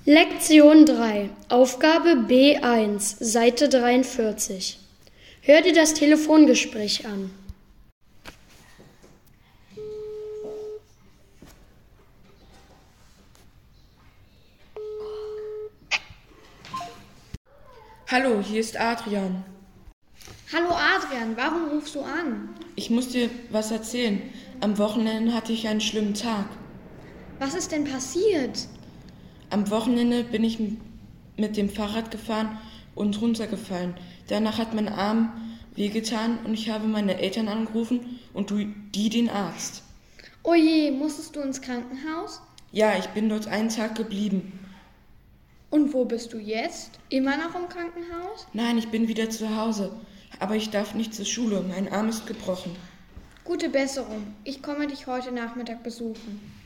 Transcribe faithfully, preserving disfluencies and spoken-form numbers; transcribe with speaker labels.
Speaker 1: Lektion drei, Aufgabe B eins, Seite dreiundvierzig. Hör dir das Telefongespräch an.
Speaker 2: Hallo, hier ist Adrian.
Speaker 3: Hallo Adrian, warum rufst du an?
Speaker 2: Ich muss dir was erzählen. Am Wochenende hatte ich einen schlimmen Tag.
Speaker 3: Was ist denn passiert?
Speaker 2: Am Wochenende bin ich mit dem Fahrrad gefahren und runtergefallen. Danach hat mein Arm wehgetan und ich habe meine Eltern angerufen und die den Arzt.
Speaker 3: Oh je, musstest du ins Krankenhaus?
Speaker 2: Ja, ich bin dort einen Tag geblieben.
Speaker 3: Und wo bist du jetzt? Immer noch im Krankenhaus?
Speaker 2: Nein, ich bin wieder zu Hause. Aber ich darf nicht zur Schule. Mein Arm ist gebrochen.
Speaker 3: Gute Besserung. Ich komme dich heute Nachmittag besuchen.